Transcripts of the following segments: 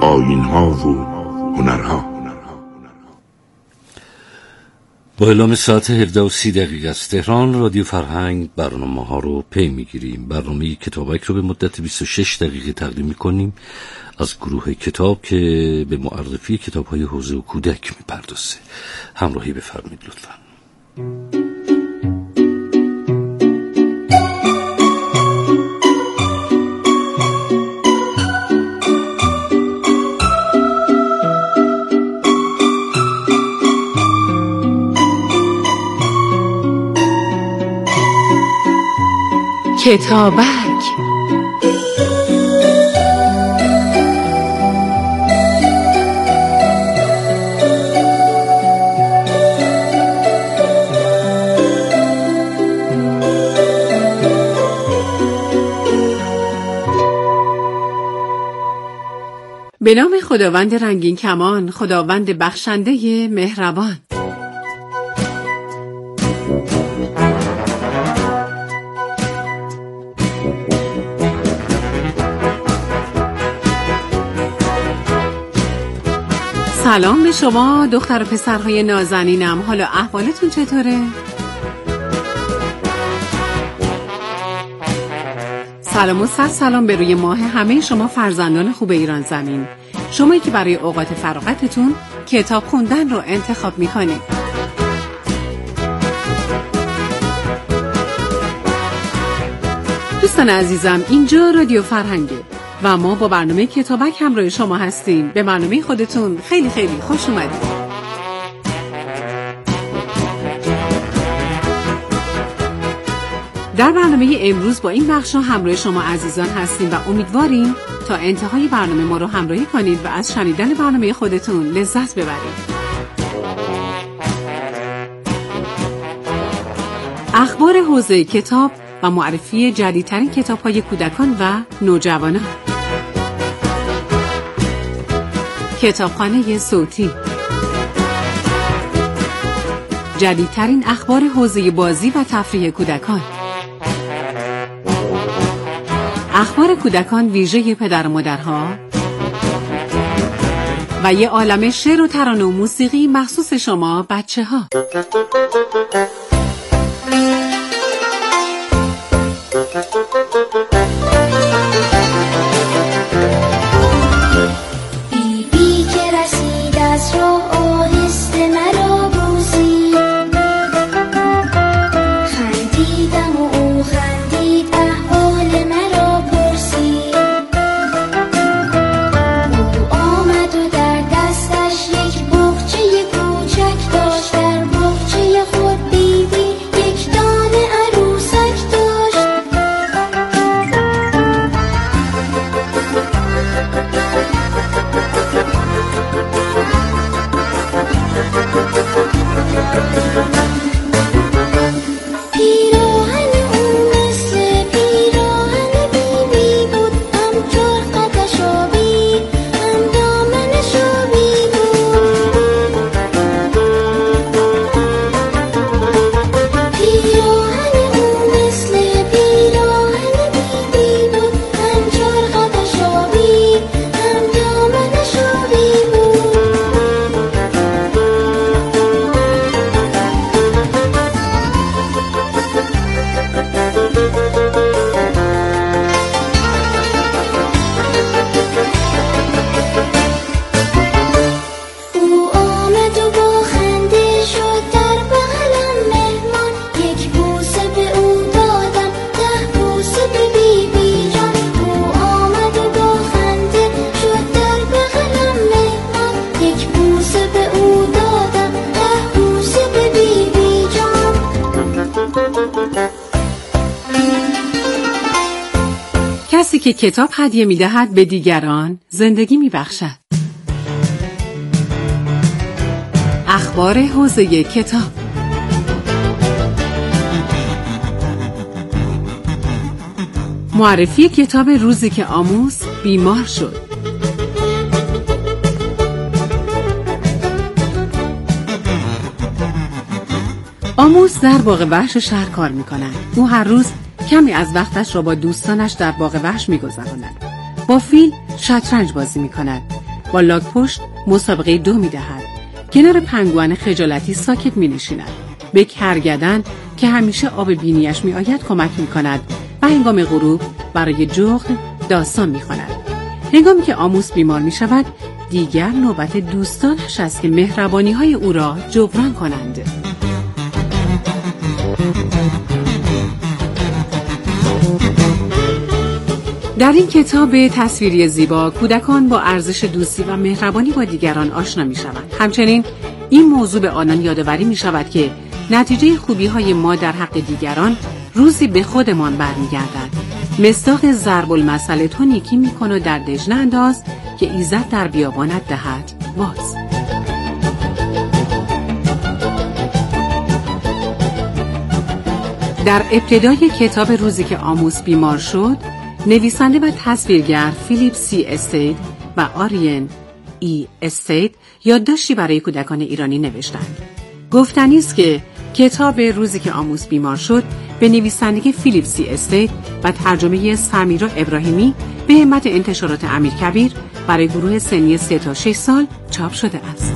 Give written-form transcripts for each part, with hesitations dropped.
آیین‌ها و هنرها. با اعلام ساعت 17:30 از تهران رادیو فرهنگ برنامه‌ها رو پی می‌گیریم. برنامه کتابک رو به مدت 26 دقیقه تقدیم می‌کنیم از گروه کتاب که به معرفی کتاب‌های حوزه و کودک می‌پردازه. همراهی بفرمایید لطفاً. کتابک. به نام خداوند رنگین کمان، خداوند بخشنده مهربان. سلام به شما دختر و پسرهای نازنینم. حالا احوالتون چطوره؟ سلام و صد سلام به روی ماه همه شما فرزندان خوب ایران زمین، شمایی که برای اوقات فراغتتون کتاب خوندن رو انتخاب میکنید. دوستان عزیزم، اینجا رادیو فرهنگه و ما با برنامه کتابک همراه شما هستیم. به برنامه خودتون خیلی خیلی خوش اومدید. در برنامه امروز با این بخش همراه شما عزیزان هستیم و امیدواریم تا انتهای برنامه ما رو همراهی کنید و از شنیدن برنامه خودتون لذت ببرید. اخبار حوزه کتاب و معرفی جدیدترین کتاب‌های کودکان و نوجوانان. کتابخانه صوتی. جدیدترین اخبار حوزه بازی و تفریح کودکان. اخبار کودکان ویژه پدر و مادرها و یه عالمه شعر و ترانه و موسیقی مخصوص شما بچه‌ها. کسی که کتاب هدیه می‌دهد به دیگران زندگی می‌بخشد. اخبار حوزه کتاب. معرفی کتاب روزی که آموس بیمار شد. آموس در باغ وحش شهر کار می‌کند. او هر روز کمی از وقتش را با دوستانش در باغ وحش می‌گذراند. با فیل شطرنج بازی می‌کند. با لاک پشت مسابقه 2 می‌دهد. کنار پنگوان خجالتی ساکت می‌نشیند. به کرگدن که همیشه آب بینیش می‌آید کمک می‌کند و هنگام غروب برای جغد داستان می‌خواند. هنگامی که آموس بیمار می‌شود، دیگر نوبت دوستانش است که مهربانی‌های او را جبران کنند. در این کتاب تصویری زیبا کودکان با ارزش دوستی و مهربانی با دیگران آشنا می‌شوند. همچنین این موضوع به آنان یادآوری می‌شود که نتیجه خوبی‌های ما در حق دیگران روزی به خودمان برمیگردد. مصداق ضرب المثل تو نیکی می‌کن و در دژ انداز که ایزد در بیابانت دهد باز. در ابتدای کتاب روزی که آموس بیمار شد، نویسنده و تصویرگر فیلیپ سی استید و آریان ای استید یادداشتی برای کودکان ایرانی نوشتند. گفتنی است که کتاب روزی که آموس بیمار شد به نویسندگی فیلیپ سی استید و ترجمه سمیرا ابراهیمی به همت انتشارات امیرکبیر برای گروه سنی 3 تا 6 سال چاپ شده است.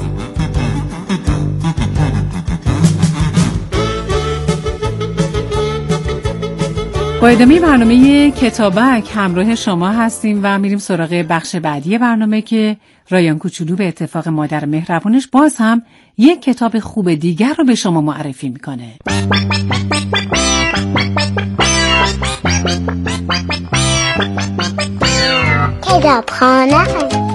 با ادامه برنامه کتابک همراه شما هستیم و میریم سراغ بخش بعدی برنامه که رایان کوچولو به اتفاق مادر مهربونش باز هم یک کتاب خوب دیگر رو به شما معرفی میکنه. کتابخانه.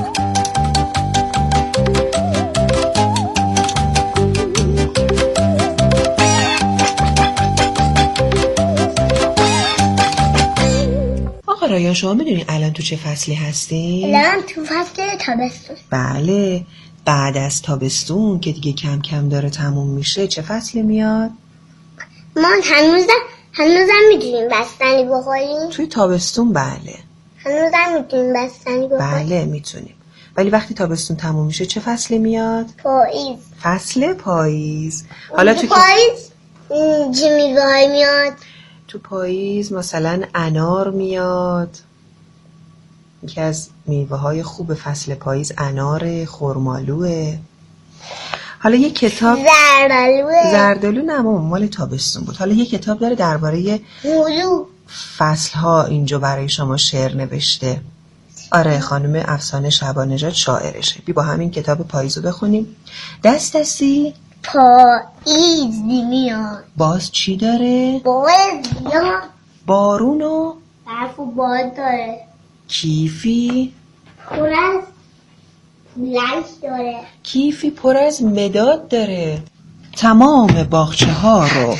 رایان شما میدونی الان تو چه فصلی هستیم؟ الان تو فصل تابستون. بله، بعد از تابستون که دیگه کم کم داره تموم میشه چه فصلی میاد؟ ما هنوزم میدونیم بستنی بخوریم؟ توی تابستون بله. هنوزم میتونیم بستنی بخوریم؟ بله میتونیم. ولی وقتی تابستون تموم میشه چه فصلی میاد؟ پاییز. فصل پاییز. حالا تو پاییز چه میوه‌هایی میاد؟ تو پاییز مثلا انار میاد. یکی از میوه‌های خوب فصل پاییز انار، خرمالوه. حالا یه کتاب زردالو نه مال تابستون بود. حالا یه کتاب داره درباره فصل‌ها اینجا برای شما شعر نوشته. آره، خانم افسانه شبانژاد شاعرشه. بی با همین کتاب پاییزو بخونیم. دستی پاییز میاد. باز چی داره؟ بارون و برف و باد داره. کیفی پر از پولک داره. کیفی پر از مداد داره. تمام باغچه ها رو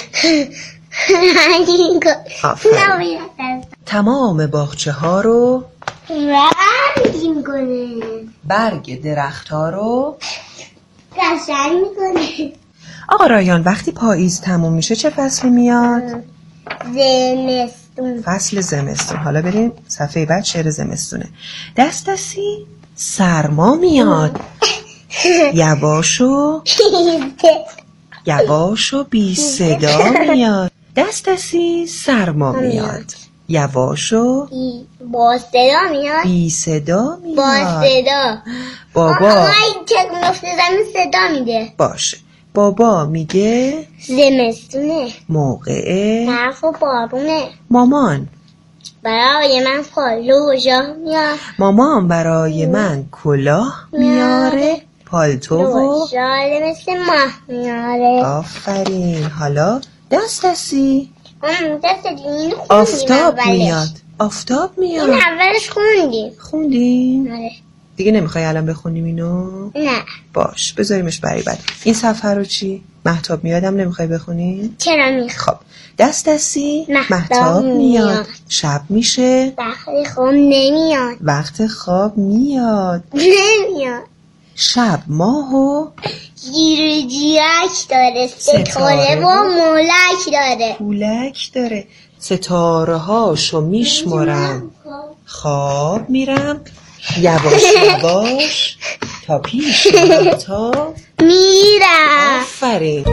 تمام باغچه ها رو رنگ میکنه. برگ درخت ها رو قشنگ میکنه. آقا رایان وقتی پاییز تموم میشه چه فصلی میاد؟ زمستون. فصل زمستون. حالا بریم صفحه بعد شعر زمستونه. دستی سرما میاد. یواش و بی صدا میاد. دستی سرما میاد. یواش و با صدا میاد. بی صدا میاد. با صدا. بابا این که نفت زمین صدا میده. باشه. بابا میگه زمستونه. موقع برف و بارونه. مامان برای من کلاه میاره. مامان برای من کلاه میاره. پالتو و شال مثل ماه میاره. آفرین. حالا دستی دست آفتاب میاد. آفتاب میاد. این اولش خوندیم؟ آره. دیگه نمیخوای الان بخونیم اینو؟ نه. باش بذاریمش برای بعد. این صفحه رو چی؟ مهتاب میادم نمیخوای بخونی؟ چرا میخوام؟ خب دستی مهتاب میاد. شب میشه. وقت خواب نمیاد. نمیاد. شب ماهو گیر جیرک داره. ستاره و مولک داره. پولک داره. ستاره هاشو میشمارم. خواب میرم. یواش یواش تا پیش مهتاب میرم. آفرین.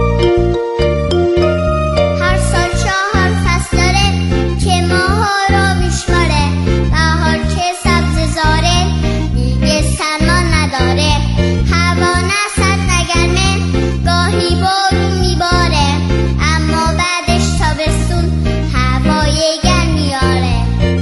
هر سال 4 فصل داره که ماها رو میشماره. بهار که سبز زاره دیگه سرما نداره. میاره. هوا نه سرد نه گرمه، گاهی بارون میباره، اما بعدش تابستون هوای گرم میاره.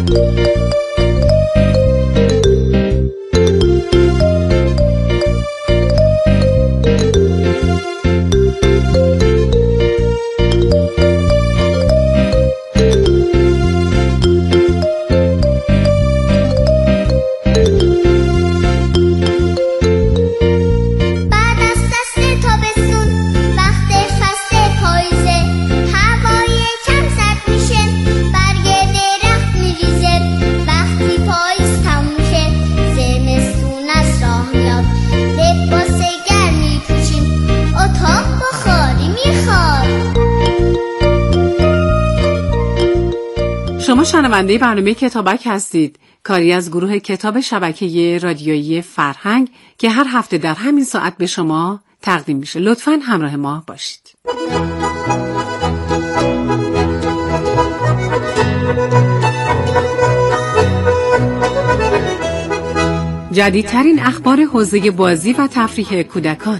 شما شنونده برنامه کتابک هستید، کاری از گروه کتاب شبکه رادیویی فرهنگ که هر هفته در همین ساعت به شما تقدیم میشه. لطفاً همراه ما باشید. جدیدترین اخبار حوزه بازی و تفریح کودکان.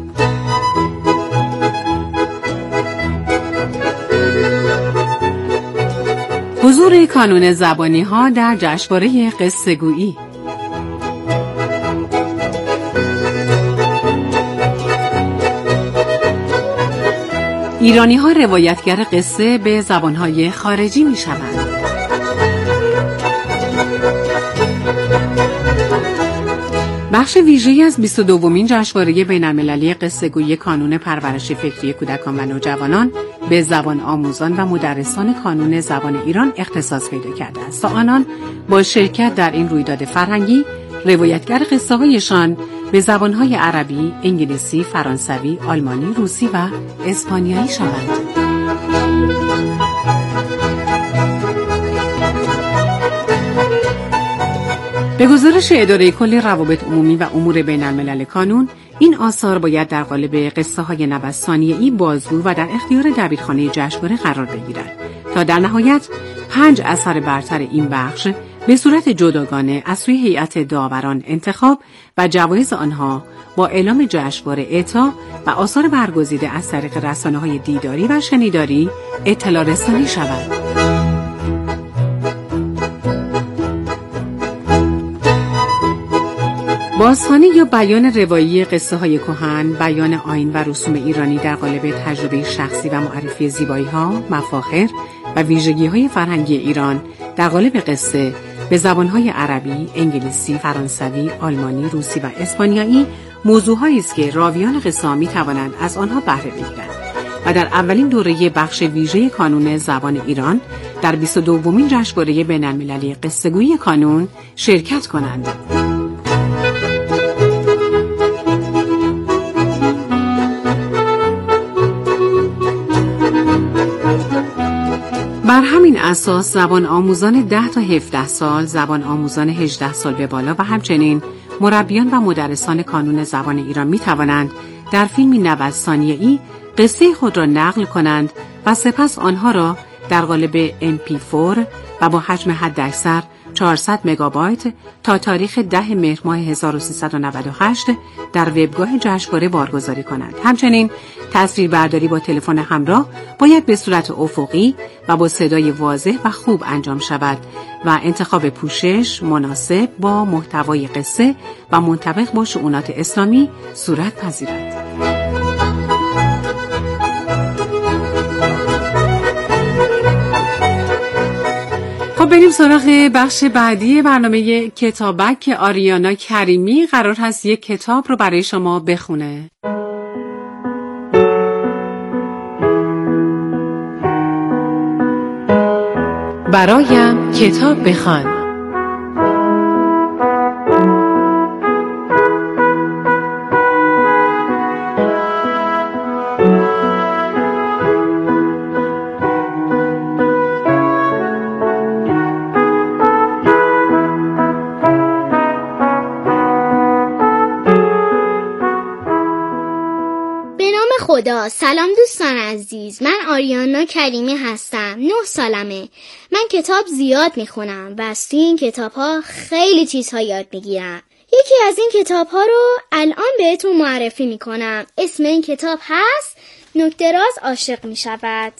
حضور کانون زبانی ها در جشنواره قصه گویی. ایرانی ها روایتگر قصه به زبان های خارجی می شوند. بخش ویژه‌ای از 22مین جشنواره بین‌المللی قصه‌گویی کانون پرورش فکری کودکان و نوجوانان به زبان آموزان و مدرسان کانون زبان ایران اختصاص پیدا کرده است تا آنان با شرکت در این رویداد فرهنگی روایتگر قصه‌هایشان به زبان‌های عربی، انگلیسی، فرانسوی، آلمانی، روسی و اسپانیایی شوند. به گزارش اداره کل روابط عمومی و امور بین‌الملل کانون، این آثار باید در قالب قصه‌های 90 ثانیه‌ای بازگو و در اختیار دبیرخانه جشنواره قرار بگیرد تا در نهایت 5 اثر برتر این بخش به صورت جداگانه از سوی هیئت داوران انتخاب و جوایز آنها با اعلام جشنواره اعطا و آثار برگزیده از طریق رسانه‌های دیداری و شنیداری اطلاع رسانی شود. بازخوانی یا بیان روایی قصه های کهن، بیان آیین و رسوم ایرانی در قالب تجربه شخصی و معرفی زیبایی ها، مفاخر و ویژگی های فرهنگی ایران در قالب قصه به زبان های عربی، انگلیسی، فرانسوی، آلمانی، روسی و اسپانیایی موضوعهایی است که راویان قصه ها می توانند از آنها بهره بگیرند و در اولین دوره بخش ویژه کانون زبان ایران در 22مین جشنواره بین‌المللی قصه‌گویی کانون شرکت کنند. بر همین اساس زبان آموزان 10 تا 17 سال، زبان آموزان 18 سال به بالا و همچنین مربیان و مدرسان کانون زبان ایران می توانند در فیلمی 90 ثانیه‌ای قصه خود را نقل کنند و سپس آنها را در قالب MP4 و با حجم حداکثر 400 مگابایت تا تاریخ 10 مهر ماه 1398 در وبگاه جشنواره بارگذاری کنند. همچنین تصویربرداری با تلفن همراه باید به صورت افقی و با صدای واضح و خوب انجام شود و انتخاب پوشش مناسب با محتوای قصه و منطبق با شؤونات اسلامی صورت پذیرد. بریم سراغ بخش بعدی برنامه کتابک که آریانا کریمی قرار هست یک کتاب رو برای شما بخونه. برایم کتاب بخوان. سلام دوستان عزیز، من آریانا کریمی هستم. 9 سالمه. من کتاب زیاد میخونم و از توی این کتاب ها خیلی چیزها یاد میگیرم. یکی از این کتاب ها رو الان بهتون معرفی میکنم. اسم این کتاب هست نوک‌دراز عاشق میشود.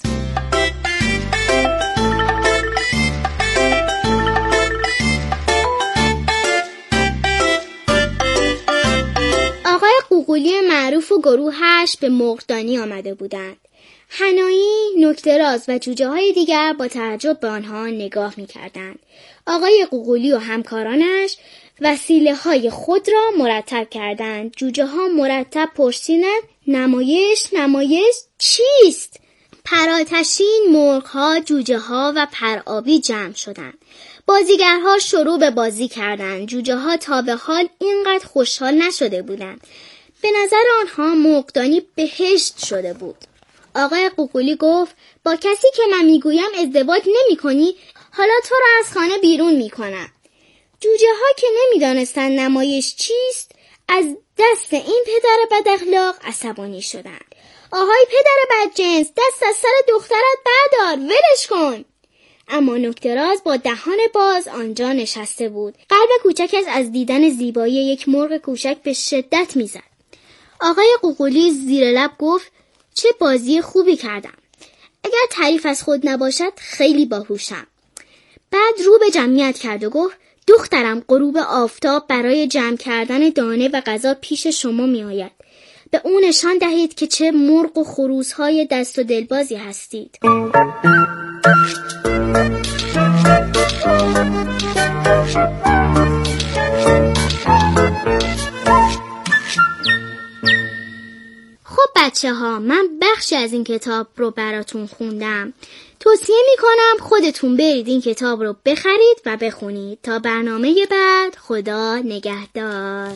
آقای قوقلی معروف و گروهش به مرغدانی آمده بودند. حنایی، نوک‌دراز و جوجه های دیگر با تعجب به آنها نگاه می‌کردند. آقای قوقلی و همکارانش وسیله های خود را مرتب کردند. جوجه ها مرتب پرسیدند نمایش چیست؟ پرآتشین، مرغ ها، جوجه ها و پرآبی جمع شدند. بازیگرها شروع به بازی کردند. جوجه ها تا به حال اینقدر خوشحال نشده بودند. به نظر آنها مرغدانی بهشت شده بود. آقای قوقلی گفت با کسی که من میگویم ازدواج نمی کنی، حالا تو را از خانه بیرون میکنم. جوجه ها که نمیدانستند نمایش چیست، از دست این پدر بد اخلاق عصبانی شدند. آهای پدر بدجنس، دست از سر دخترت بردار، ولش کن. اما نوک‌دراز با دهان باز آنجا نشسته بود. قلب کوچکش از دیدن زیبایی یک مرغ کوچک به شدت میزد. آقای قوقلی زیر لب گفت چه بازی خوبی کردم. اگر تعریف از خود نباشد خیلی باهوشم. بعد رو به جمعیت کرد و گفت دخترم، غروب آفتاب برای جمع کردن دانه و غذا پیش شما می آید. به او نشان دهید که چه مرغ و خروس‌های دست و دلبازی هستید. خب بچه ها، من بخشی از این کتاب رو براتون خوندم. توصیه میکنم خودتون برید این کتاب رو بخرید و بخونید. تا برنامه بعد، خدا نگهدار.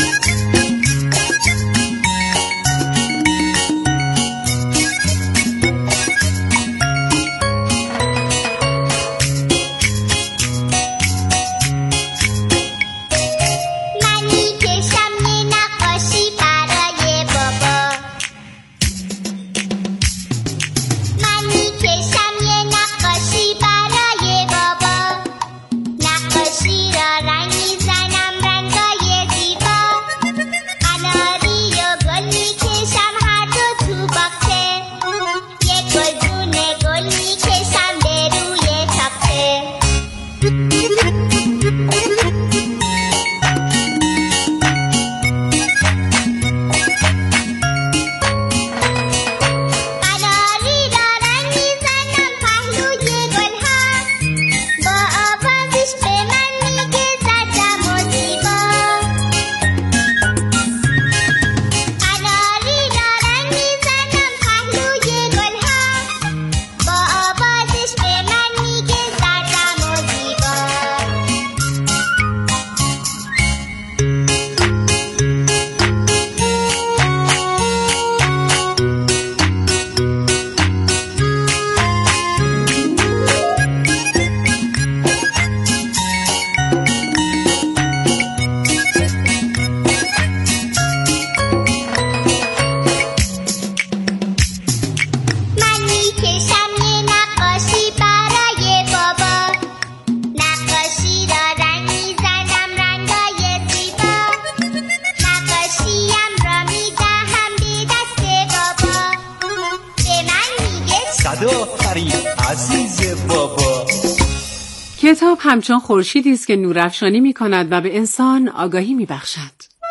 کتاب همچون خورشیدی است که نورافشانی می‌کند و به انسان آگاهی می‌بخشد.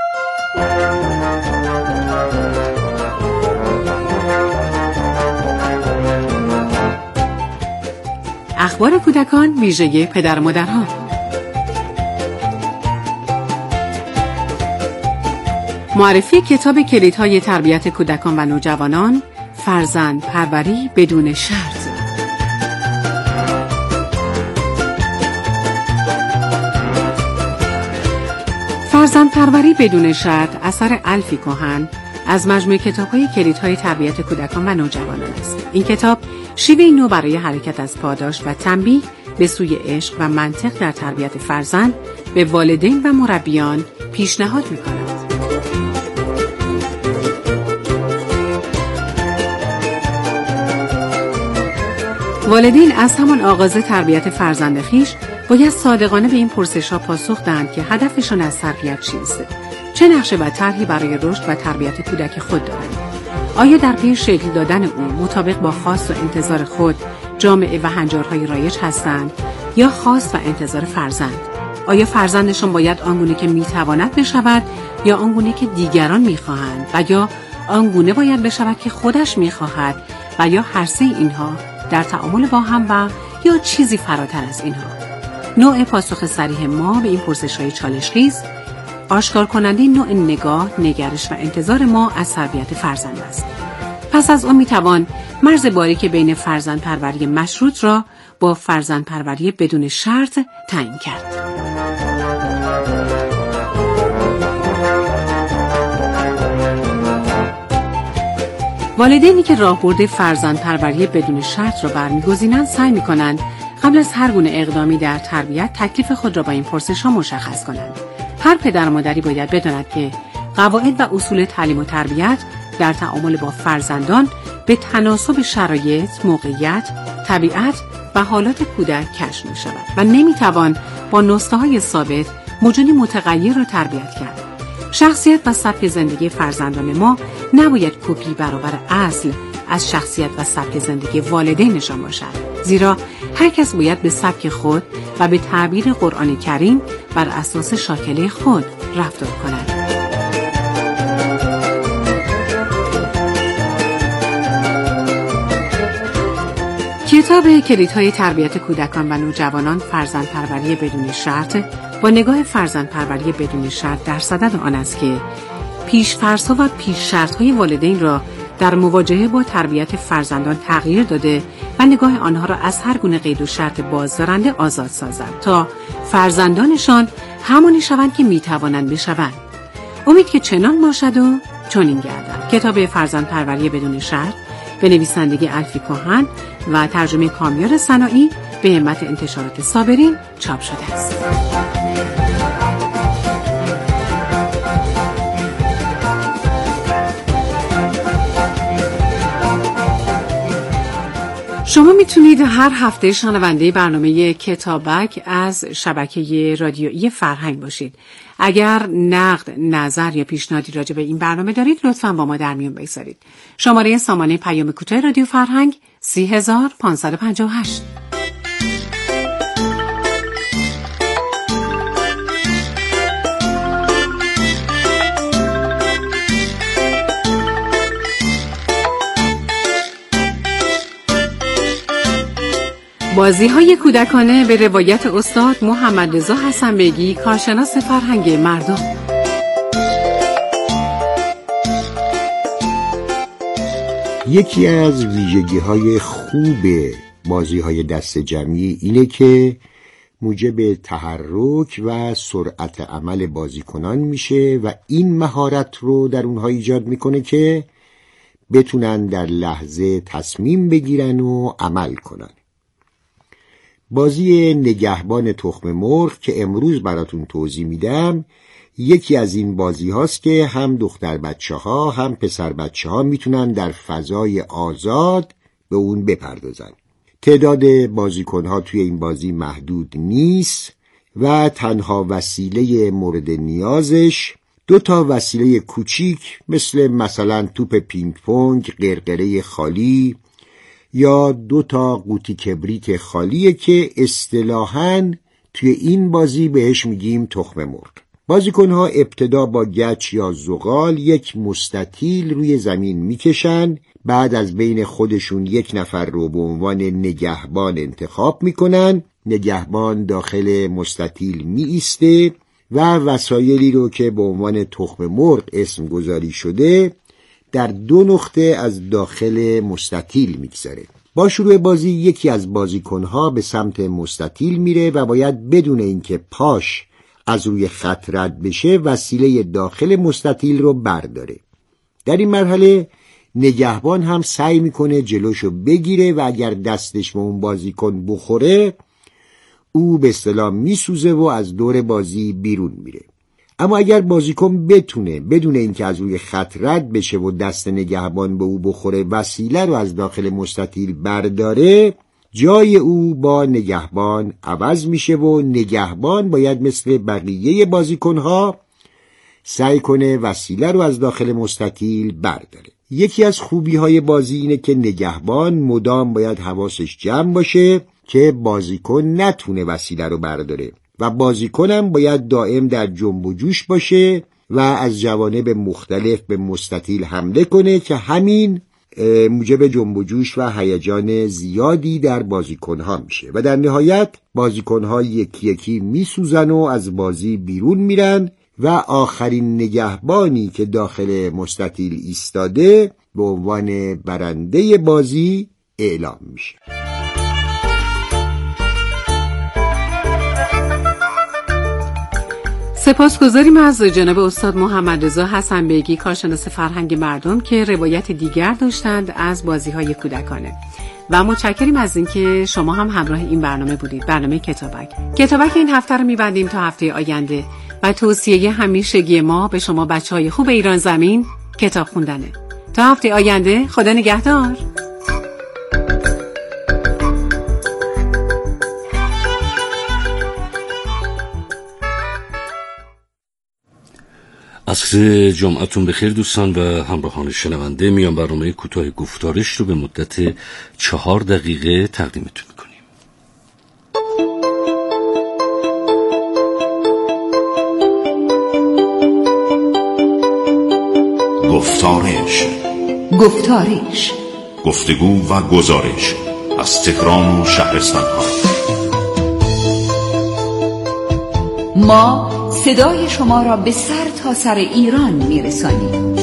اخبار کودکان ویژه پدر مادرها. معرفی کتاب کلیدهای تربیت کودکان و نوجوانان، فرزند پروری بدون شرط. فرزند پروری بدون شرط اثر الفی کهن از مجموعه کتاب‌های کلیدهای تربیت کودکان و نوجوانان است. این کتاب شیوه نو برای حرکت از پاداش و تنبیه به سوی عشق و منطق در تربیت فرزند به والدین و مربیان پیشنهاد می‌کند. والدین از همان آغاز تربیت فرزند خویش باید صادقانه به این پرسش‌ها پاسخ دهند که هدفشان از تربیت چیست؟ چه نقشه و طرحی برای رشد و تربیت کودک خود دارند؟ آیا در پی شکل دادن او مطابق با خواست و انتظار خود، جامعه و هنجارهای رایج هستند یا خواست و انتظار فرزند؟ آیا فرزندشان باید آنگونه که میتواند بشود یا آنگونه که دیگران میخواهند و یا آنگونه باید بشود که خودش میخواهد و یا هر سه اینها در تعامل با هم و یا چیزی فراتر از اینها؟ نوع پاسخ صریح ما به این پرسش‌های چالش‌خیز آشکار کننده نوع نگاه، نگرش و انتظار ما از تربیت فرزند است. پس از اون میتوان مرز باریک بین فرزند پروری مشروط را با فرزند پروری بدون شرط تعیین کرد. والدینی که راهبرد فرزند پروری بدون شرط را برمیگزینند سعی میکنند قبل از هر گونه اقدامی در تربیت تکلیف خود را با این پرسش‌ها مشخص کنند. هر پدر و مادری باید بداند که قواعد و اصول تعلیم و تربیت در تعامل با فرزندان به تناسب شرایط، موقعیت، طبیعت و حالات کودک کشف می شود و نمی توان با نسخه‌های ثابت موجودی متغیر را تربیت کرد. شخصیت و سبک زندگی فرزندان ما نباید کپی برابر اصل از شخصیت و سبک زندگی والدینشان باشد، زیرا هر کس باید به سبک خود و به تعبیر قرآن کریم بر اساس شاکله خود رفتار کند. کتاب کلیدهای تربیت کودکان و نوجوانان فرزند پروری بدون شرط با نگاه فرزند پروری بدون شرط در صدد آن است که پیش فرض‌ها و پیش شرط‌های والدین را در مواجهه با تربیت فرزندان تغییر داده و نگاه آنها را از هر گونه قید و شرط بازدارنده آزاد سازد تا فرزندانشان همانی شوند که میتوانند بشوند. امید که چنان باشد و چنین گردد. کتاب فرزند پروری بدون شرط به نویسندگی الفی کهن و ترجمه کامیار صناعی به همت انتشارات صابرین چاپ شده است. شما میتونید هر هفته شنونده برنامه کتابک از شبکه رادیویی فرهنگ باشید. اگر نقد، نظر یا پیشنهادی راجع به این برنامه دارید لطفاً با ما در میون بگذارید. شماره سامانه پیام کوتاه رادیو فرهنگ 30558. بازی‌های کودکانه به روایت استاد محمد رضا حسن‌بیگی، کارشناس فرهنگ مردم. یکی از ویژگی‌های خوب بازی‌های دست جمعی اینه که موجب تحرک و سرعت عمل بازیکنان میشه و این مهارت رو در اونها ایجاد میکنه که بتونن در لحظه تصمیم بگیرن و عمل کنن. بازی نگهبان تخم مرغ که امروز براتون توضیح میدم یکی از این بازی هاست که هم دختر بچه ها هم پسر بچه ها میتونن در فضای آزاد به اون بپردازن. تعداد بازیکن ها توی این بازی محدود نیست و تنها وسیله مورد نیازش 2 وسیله کوچیک مثلا توپ پینگ پونگ، قرقره خالی یا 2 قوطی کبریت خالیه که اصطلاحاً توی این بازی بهش میگیم تخم مرغ. بازیکن‌ها ابتدا با گچ یا زغال یک مستطیل روی زمین میکشن، بعد از بین خودشون 1 نفر رو به عنوان نگهبان انتخاب میکنن. نگهبان داخل مستطیل میایسته و وسایلی رو که به عنوان تخم مرغ اسم گذاری شده در 2 نقطه از داخل مستطیل میگذاره. با شروع بازی یکی از بازیکنها به سمت مستطیل میره و باید بدون اینکه پاش از روی خط رد بشه وسیله داخل مستطیل رو برداره. در این مرحله نگهبان هم سعی میکنه جلوشو بگیره و اگر دستش به اون بازیکن بخوره او به اصطلاح میسوزه و از دور بازی بیرون میره. اما اگر بازیکن بتونه بدون اینکه از روی خط رد بشه و دست نگهبان به او بخوره وسیله رو از داخل مستطیل برداره، جای او با نگهبان عوض میشه و نگهبان باید مثل بقیه بازیکنها سعی کنه وسیله رو از داخل مستطیل برداره. یکی از خوبی‌های بازی اینه که نگهبان مدام باید حواسش جمع باشه که بازیکن نتونه وسیله رو برداره و بازیکنم باید دائم در جنب و جوش باشه و از جوانب مختلف به مستطیل حمله کنه که همین موجب جنب و جوش و هیجان زیادی در بازیکنها میشه و در نهایت بازیکنها یکی یکی میسوزن و از بازی بیرون میرن و آخرین نگهبانی که داخل مستطیل ایستاده به عنوان برنده بازی اعلام میشه. سپاسگزاریم از جناب استاد محمد رضا حسن بیگی، کارشناس فرهنگ مردم، که روایت دیگر داشتند از بازی‌های کودکانه و متشکریم از اینکه شما هم همراه این برنامه بودید. برنامه کتابک این هفته رو می‌بندیم تا هفته آینده و توصیه همیشگی ما به شما بچه‌های خوب ایران زمین کتاب خوندنه. تا هفته آینده، خدا نگهدار. عصر جمعتون بخیر دوستان و همراهان شنونده. میان برنامه کوتاه گفتارش رو به مدت 4 دقیقه تقدیمتون میکنیم. گفتارش گفتگو و گزارش از تهران و شهرستان‌ها. ما صدای شما را به سر تا سر ایران میرسانیم.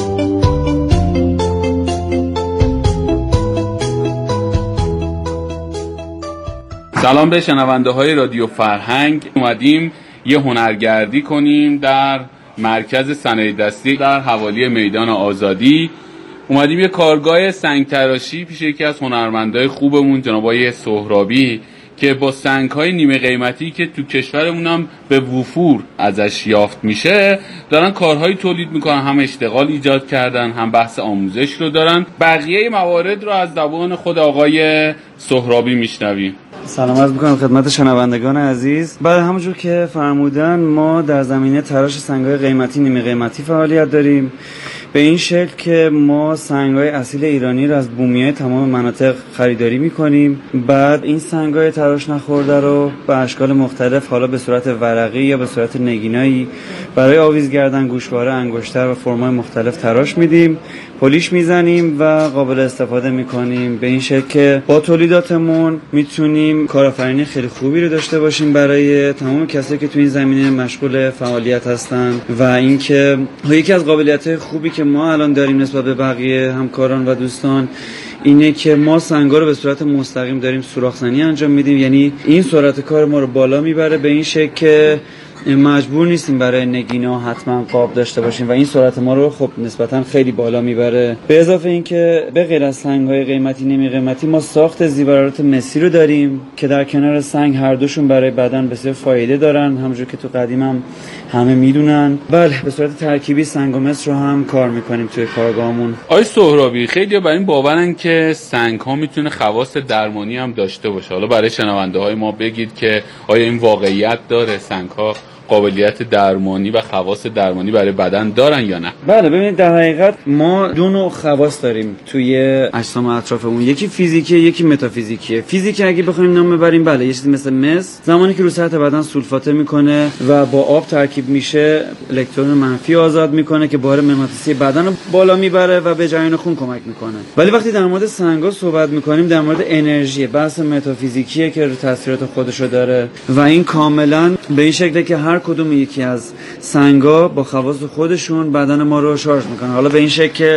سلام به شنونده های رادیو فرهنگ. اومدیم یه هنرگردی کنیم در مرکز صنایع دستی در حوالی میدان آزادی. اومدیم یه کارگاه سنگ تراشی پیش یکی از هنرمندای خوبمون جناب آقای سهرابی که با سنگ‌های نیمه قیمتی که تو کشورمون هم به وفور ازش یافت میشه دارن کارهایی تولید میکنن، هم اشتغال ایجاد کردن، هم بحث آموزش رو دارن. بقیه موارد رو از زبان خود آقای سهرابی میشنویم. سلام عرض می‌کنم خدمت شنوندگان عزیز. بعد همونجور که فرمودن ما در زمینه تراش سنگ‌های قیمتی نیمه قیمتی فعالیت داریم، به این شکل که ما سنگ‌های اصیل ایرانی رو از بومیای تمام مناطق خریداری می‌کنیم. بعد این سنگ‌های تراش نخورده رو به اشکال مختلف، حالا به صورت ورقی یا به صورت نگینایی، برای آویز کردن گوشواره، انگشتر و فرم‌های مختلف تراش میدیم، پلیش میزنیم و قابل استفاده می‌کنیم. به این شکل که با تولیداتمون میتونیم کارآفرینی خیلی خوبی رو داشته باشیم برای تمام کسایی که تو این زمینه مشغول فعالیت هستن. و اینکه یکی از قابلیت‌های خوبی که ما الان داریم نسبت به بقیه همکاران و دوستان اینه که ما سنگا رو به صورت مستقیم داریم سوراخ‌زنی انجام میدیم، یعنی این سرعت کار ما رو بالا میبره به این شکل که مجبور نیستیم برای نگینا حتما قاب داشته باشیم و این سرعت ما رو خب نسبتا خیلی بالا میبره. به اضافه اینکه به غیر از سنگ‌های قیمتی نیمه قیمتی ما ساخت زیورالات مسی رو داریم که در کنار سنگ هر دوشون برای بدن بسیار فایده دارن، همونجور که تو قدیم همه میدونن. بله، به صورت ترکیبی سنگ و مس رو هم کار میکنیم توی کارگاهمون. آقای سهرابی، خیلی برای این باورن که سنگ ها میتونه خواص درمانی هم داشته باشه. حالا برای شنونده های ما بگید که آیا این واقعیت داره؟ سنگ ها قابلیت درمانی و خواص درمانی برای بدن دارن یا نه؟ بله، ببینید در حقیقت ما دو نوع خواص داریم توی اجسام اطرافمون، یکی فیزیکیه، یکی متافیزیکیه. فیزیکی اگه بخوایم نام ببریم، بله، یه چیزی مثل مس، زمانی که رو سطح بدن سولفاته میکنه و با آب ترکیب میشه الکترون منفی آزاد میکنه که بار مغناطیسی بدن رو بالا میبره و به جریان خون کمک میکنه. ولی وقتی در مورد سنگا صحبت میکنیم در مورد انرژی، بحث متافیزیکیه که تاثیرات خودشو داره و این کاملا به این شکله که هر کدوم یکی از سنگا با خواص خودشون بدن ما رو شارژ میکنه. حالا به این شکل که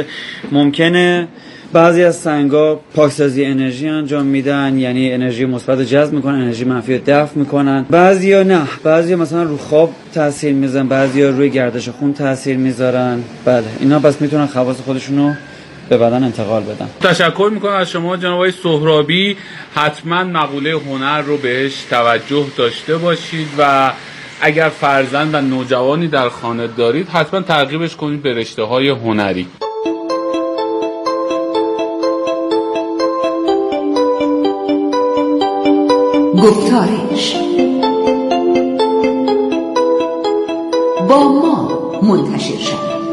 ممکنه بعضی از سنگا پاکسازی انرژی انجام میدن، یعنی انرژی مثبت رو جذب میکنن، انرژی منفی رو دفع میکنن. بعضیا نه، بعضیا مثلا رو خواب تاثیر میذارن، بعضیا روی گردش خون تاثیر میذارن. بله، اینا پس میتونن خواص خودشون رو به بدن انتقال بدن. تشکر میکنم از شما جناب آقای سهرابی. حتما مقوله هنر رو بهش توجه داشته باشید و اگر فرزند و نوجوانی در خانه دارید حتما ترغیبش کنید به رشته‌های هنری. گفتارش با ما منتشر شد.